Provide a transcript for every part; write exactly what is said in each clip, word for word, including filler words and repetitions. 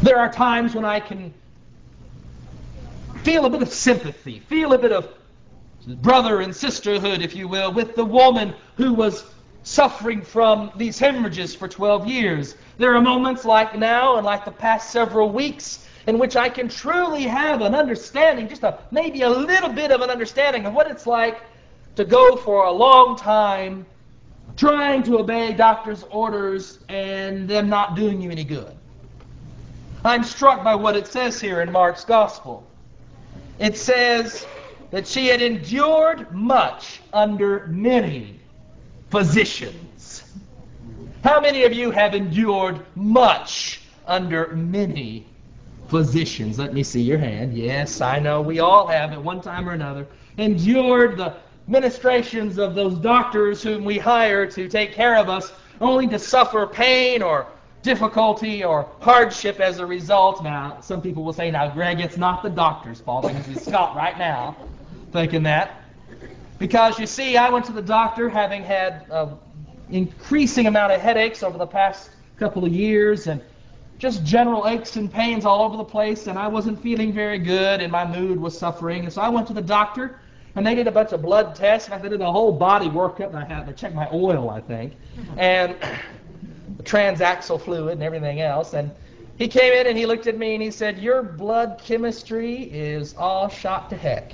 There are times when I can feel a bit of sympathy, feel a bit of brother and sisterhood, if you will, with the woman who was suffering from these hemorrhages for twelve years. There are moments like now and like the past several weeks in which I can truly have an understanding, just a, maybe a little bit of an understanding of what it's like to go for a long time trying to obey doctor's orders and them not doing you any good. I'm struck by what it says here in Mark's Gospel. It says that she had endured much under many physicians. How many of you have endured much under many physicians? Let me see your hand. Yes, I know we all have at one time or another endured the ministrations of those doctors whom we hire to take care of us, only to suffer pain or difficulty or hardship as a result. Now, some people will say, now, Greg, it's not the doctor's fault. I can see Scott right now thinking that. Because, you see, I went to the doctor having had an increasing amount of headaches over the past couple of years and just general aches and pains all over the place, and I wasn't feeling very good, and my mood was suffering. And so I went to the doctor, and they did a bunch of blood tests. In fact, they did a whole body workup, and I had to check my oil, I think, and the transaxle fluid and everything else. And he came in and he looked at me and he said, your blood chemistry is all shot to heck.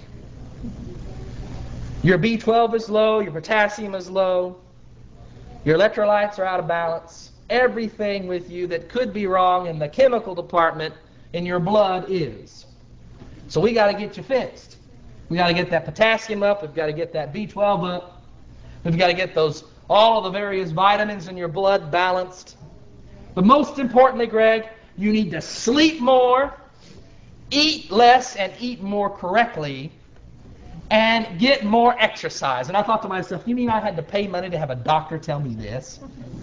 Your B twelve is low, your potassium is low, your electrolytes are out of balance. Everything with you that could be wrong in the chemical department in your blood is. So we got to get you fixed. We got to get that potassium up, we've got to get that B twelve up, we've got to get those all of the various vitamins in your blood balanced. But most importantly, Greg, you need to sleep more, eat less and eat more correctly, and get more exercise. And I thought to myself, you mean I had to pay money to have a doctor tell me this?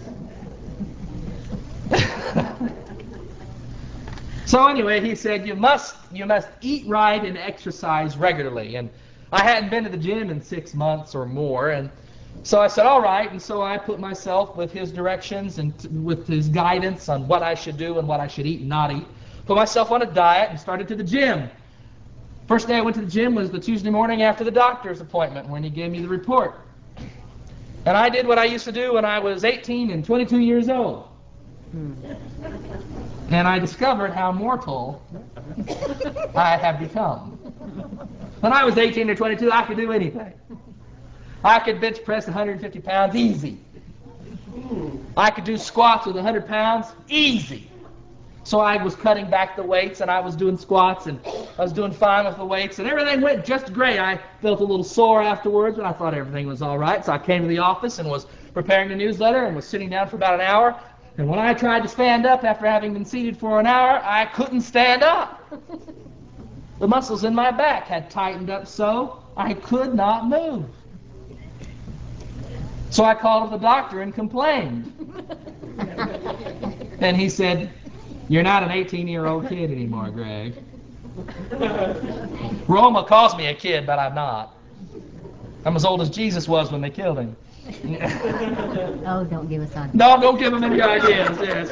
So anyway, he said, you must you must eat right and exercise regularly. And I hadn't been to the gym in six months or more, and so I said, all right, and so I put myself with his directions and t- with his guidance on what I should do and what I should eat and not eat, put myself on a diet and started to the gym. First day I went to the gym was the Tuesday morning after the doctor's appointment when he gave me the report. And I did what I used to do when I was eighteen and twenty-two years old. And I discovered how mortal I have become. When I was eighteen or twenty-two, I could do anything. I could bench press one hundred fifty pounds easy. I could do squats with one hundred pounds easy. So I was cutting back the weights and I was doing squats and I was doing fine with the weights and everything went just great. I felt a little sore afterwards, but I thought everything was all right. So I came to the office and was preparing the newsletter and was sitting down for about an hour. And when I tried to stand up after having been seated for an hour, I couldn't stand up. The muscles in my back had tightened up so I could not move. So I called the doctor and complained. And he said, you're not an eighteen-year-old kid anymore, Greg. Roma calls me a kid, but I'm not. I'm as old as Jesus was when they killed him. Oh, don't give us ideas. No, don't give him any ideas, yes.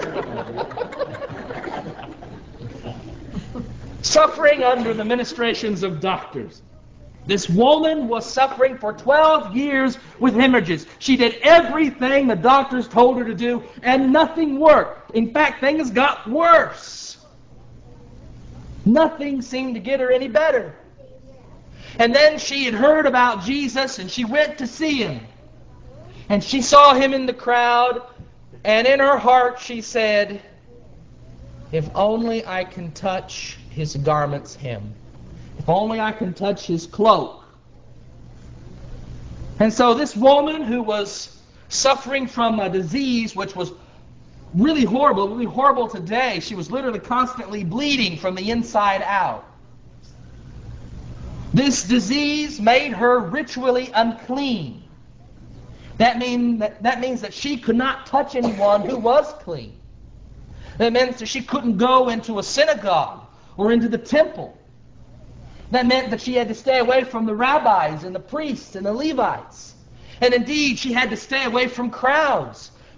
Suffering under the ministrations of doctors. This woman was suffering for twelve years with hemorrhages. She did everything the doctors told her to do, and nothing worked. In fact, things got worse. Nothing seemed to get her any better. And then she had heard about Jesus, and she went to see him. And she saw him in the crowd, and in her heart she said, if only I can touch his garment's hem. If only I can touch his cloak. And so this woman who was suffering from a disease which was really horrible, really horrible today, she was literally constantly bleeding from the inside out. This disease made her ritually unclean. That, mean, that, that means that she could not touch anyone who was clean. That meant that she couldn't go into a synagogue or into the temple. That meant that she had to stay away from the rabbis and the priests and the Levites. And indeed, she had to stay away from crowds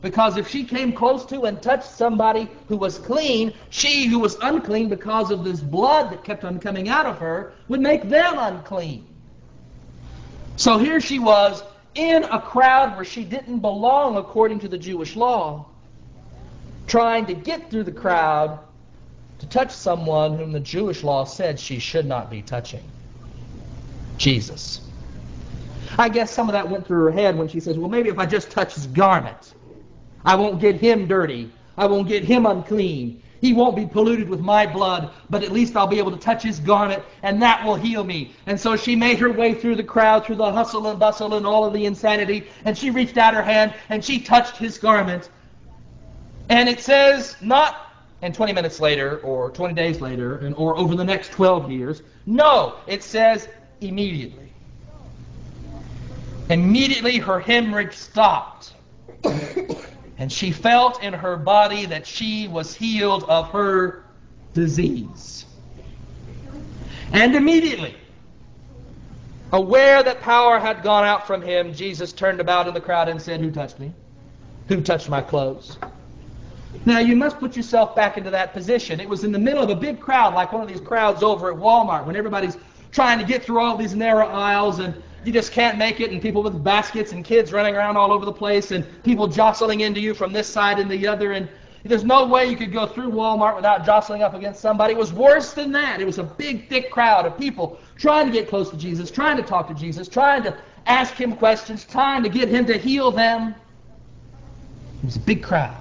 Because if she came close to and touched somebody who was clean, she who was unclean because of this blood that kept on coming out of her would make them unclean. So here she was in a crowd where she didn't belong according to the Jewish law, trying to get through the crowd to touch someone whom the Jewish law said she should not be touching. Jesus. I guess some of that went through her head when she says, well, maybe if I just touch his garment, I won't get him dirty. I won't get him unclean. He won't be polluted with my blood, but at least I'll be able to touch his garment, and that will heal me. And so she made her way through the crowd, through the hustle and bustle and all of the insanity, and she reached out her hand, and she touched his garment. And it says, not and twenty minutes later, or twenty days later, and, or over the next twelve years. No, it says immediately. Immediately her hemorrhage stopped. And she felt in her body that she was healed of her disease. And immediately, aware that power had gone out from him, Jesus turned about in the crowd and said, who touched me? Who touched my clothes? Now, you must put yourself back into that position. It was in the middle of a big crowd, like one of these crowds over at Walmart, when everybody's trying to get through all these narrow aisles, and you just can't make it, and people with baskets and kids running around all over the place, and people jostling into you from this side and the other, and there's no way you could go through Walmart without jostling up against somebody. It was worse than that. It was a big, thick crowd of people trying to get close to Jesus, trying to talk to Jesus, trying to ask him questions, trying to get him to heal them. It was a big crowd.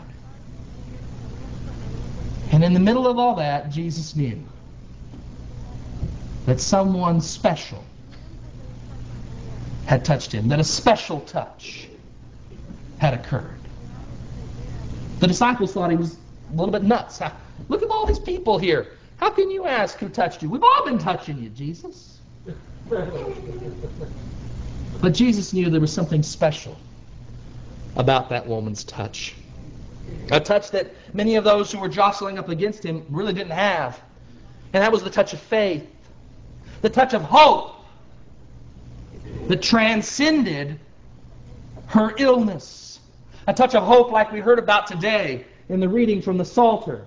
And in the middle of all that, Jesus knew that someone special had touched him, that a special touch had occurred. The disciples thought he was a little bit nuts. Look at all these people here. How can you ask who touched you? We've all been touching you, Jesus. But Jesus knew there was something special about that woman's touch. A touch that many of those who were jostling up against him really didn't have. And that was the touch of faith. The touch of hope that transcended her illness. A touch of hope like we heard about today in the reading from the Psalter.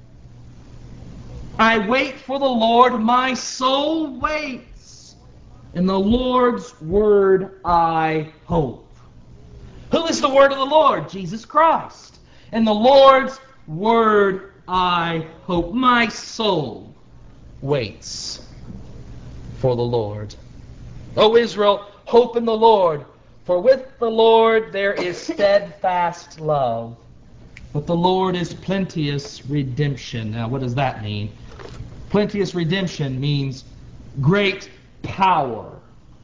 I wait for the Lord, my soul waits. In the Lord's word I hope. Who is the word of the Lord? Jesus Christ. In the Lord's word I hope. My soul waits for the Lord. O Israel, hope in the Lord, for with the Lord there is steadfast love. But the Lord is plenteous redemption. Now, what does that mean? Plenteous redemption means great power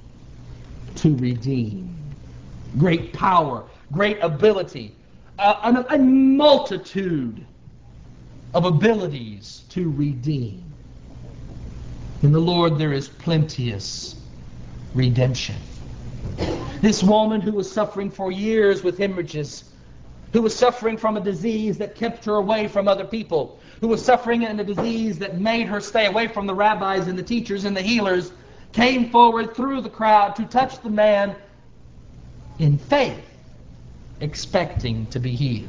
to redeem. Great power, great ability, a, a, a multitude of abilities to redeem. In the Lord there is plenteous redemption. This woman who was suffering for years with hemorrhages, who was suffering from a disease that kept her away from other people, who was suffering in a disease that made her stay away from the rabbis and the teachers and the healers, came forward through the crowd to touch the man in faith, expecting to be healed.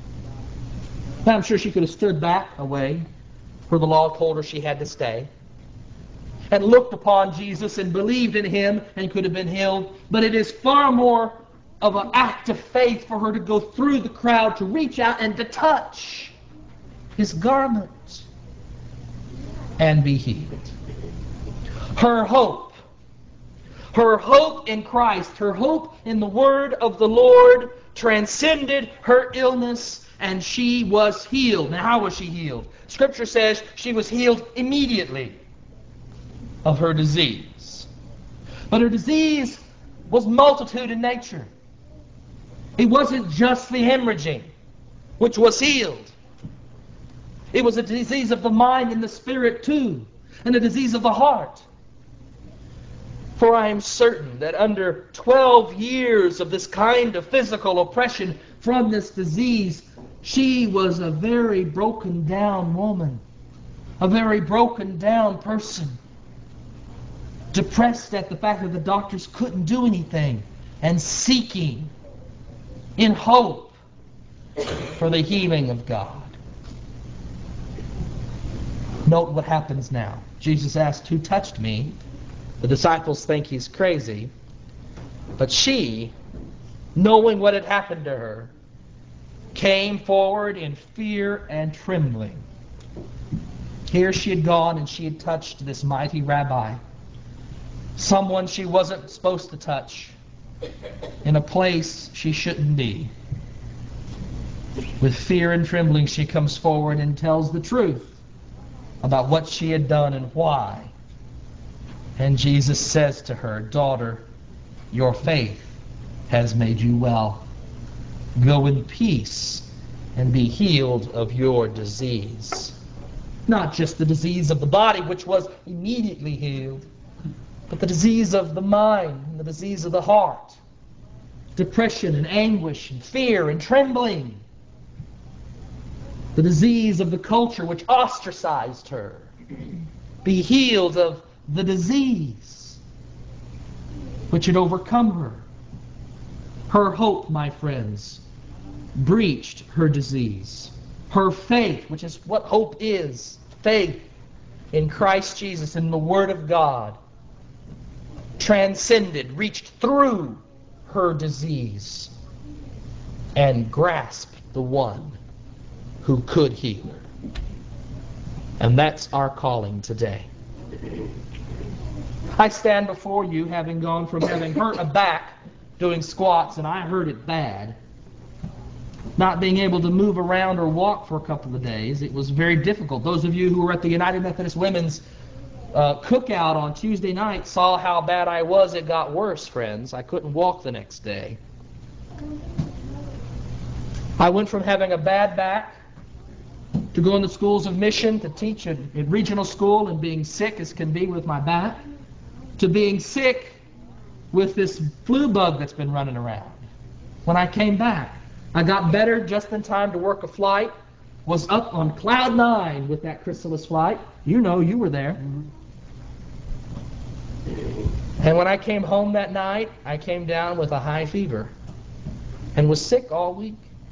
Now, I'm sure she could have stood back away where the law told her she had to stay, and looked upon Jesus and believed in him and could have been healed. But it is far more of an act of faith for her to go through the crowd, to reach out and to touch his garment and be healed. Her hope, her hope in Christ, her hope in the word of the Lord transcended her illness, and she was healed. Now, how was she healed? Scripture says she was healed immediately of her disease. But her disease was multitude in nature. It wasn't just the hemorrhaging, which was healed. It was a disease of the mind and the spirit too, and a disease of the heart. For I am certain that under twelve years of this kind of physical oppression from this disease, she was a very broken down woman, a very broken down person, depressed at the fact that the doctors couldn't do anything, and seeking in hope for the healing of God. Note what happens now. Jesus asked, "Who touched me?" The disciples think he's crazy. But she, knowing what had happened to her, came forward in fear and trembling. Here she had gone and she had touched this mighty rabbi, someone she wasn't supposed to touch, in a place she shouldn't be. With fear and trembling, she comes forward and tells the truth about what she had done and why. And Jesus says to her, "Daughter, your faith has made you well. Go in peace and be healed of your disease." Not just the disease of the body, which was immediately healed, but the disease of the mind and the disease of the heart. Depression and anguish and fear and trembling. The disease of the culture which ostracized her. Be healed of the disease which had overcome her. Her hope, my friends, breached her disease. Her faith, which is what hope is, faith in Christ Jesus, in the Word of God, transcended, reached through her disease and grasped the one who could heal her. And that's our calling today. I stand before you having gone from having hurt a back doing squats, and I hurt it bad, not being able to move around or walk for a couple of days. It was very difficult. Those of you who were at the United Methodist Women's uh, cookout on Tuesday night saw how bad I was. It got worse, friends. I couldn't walk the next day. I went from having a bad back to going to schools of mission, to teach at, at regional school and being sick as can be with my back, to being sick with this flu bug that's been running around. When I came back, I got better just in time to work a flight, was up on cloud nine with that Chrysalis flight. You know, you were there. And when I came home that night, I came down with a high fever and was sick all week.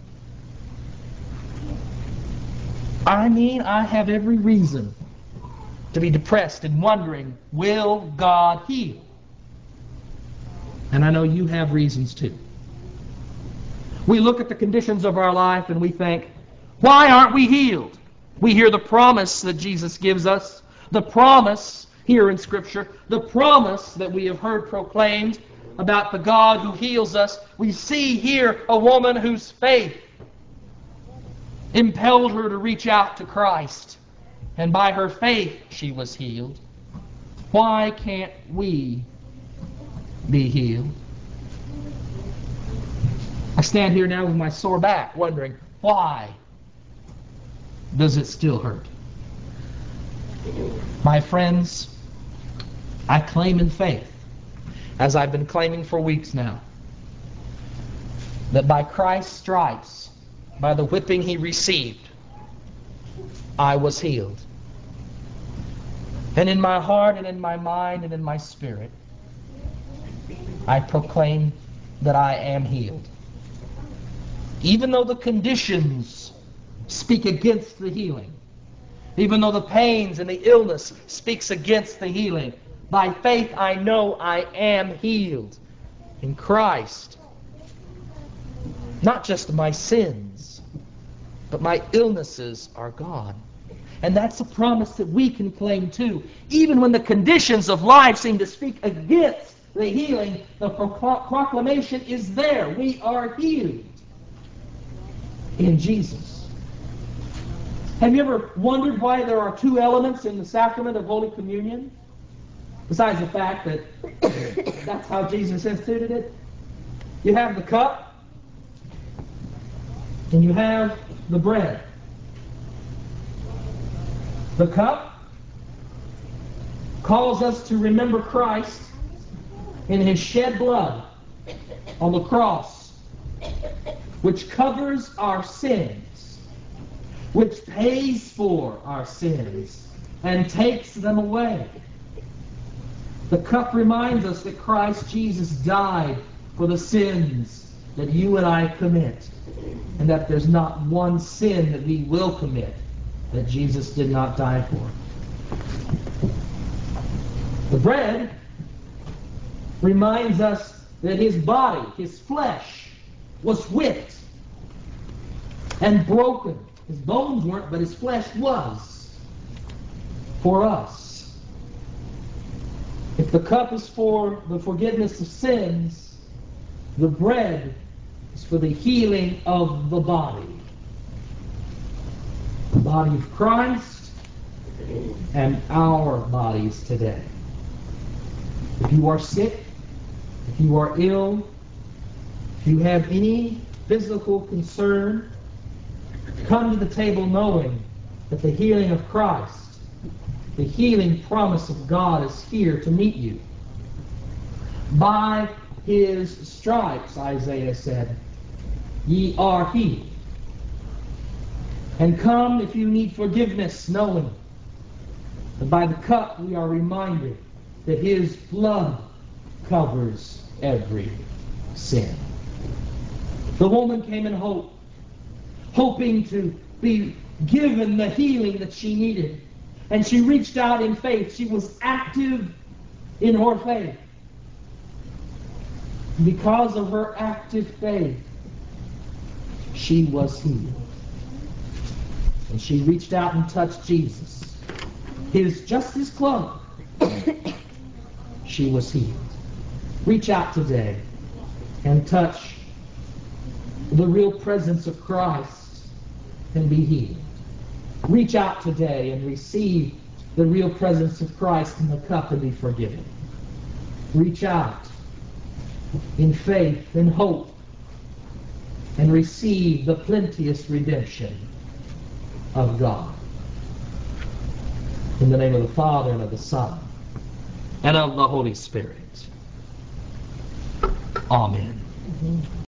I mean, I have every reason to be depressed and wondering, will God heal? And I know you have reasons too. We look at the conditions of our life and we think, why aren't we healed? We hear the promise that Jesus gives us, the promise here in Scripture, the promise that we have heard proclaimed about the God who heals us. We see here a woman whose faith impelled her to reach out to Christ, and by her faith she was healed. Why can't we be healed? I stand here now with my sore back wondering, why does it still hurt? My friends, I claim in faith, as I've been claiming for weeks now, that by Christ's stripes, by the whipping he received, I was healed. And in my heart and in my mind and in my spirit, I proclaim that I am healed. Even though the conditions speak against the healing, even though the pains and the illness speaks against the healing, by faith I know I am healed in Christ. Not just my sins, but my illnesses are gone. And that's a promise that we can claim too. Even when the conditions of life seem to speak against the healing, the proclamation is there. We are healed in Jesus. Have you ever wondered why there are two elements in the sacrament of Holy Communion? Besides the fact that that's how Jesus instituted it. You have the cup and you have the bread. The cup calls us to remember Christ in His shed blood on the cross, which covers our sins, which pays for our sins, and takes them away. The cup reminds us that Christ Jesus died for the sins that you and I commit, and that there's not one sin that we will commit that Jesus did not die for. The bread reminds us that his body, his flesh, was whipped and broken. His bones weren't, but his flesh was for us. If the cup is for the forgiveness of sins, the bread is for the healing of the body. The body of Christ and our bodies today. If you are sick, if you are ill, if you have any physical concern, come to the table knowing that the healing of Christ, the healing promise of God is here to meet you. By his stripes, Isaiah said, ye are healed. And come if you need forgiveness, knowing that by the cup we are reminded that his blood covers every sin. The woman came in hope, hoping to be given the healing that she needed. And she reached out in faith. She was active in her faith. Because of her active faith, she was healed. And she reached out and touched Jesus. His just his cloak. She was healed. Reach out today and touch the real presence of Christ and be healed. Reach out today and receive the real presence of Christ in the cup and be forgiven. Reach out in faith and hope and receive the plenteous redemption of God. In the name of the Father, and of the Son, and of the Holy Spirit. Amen.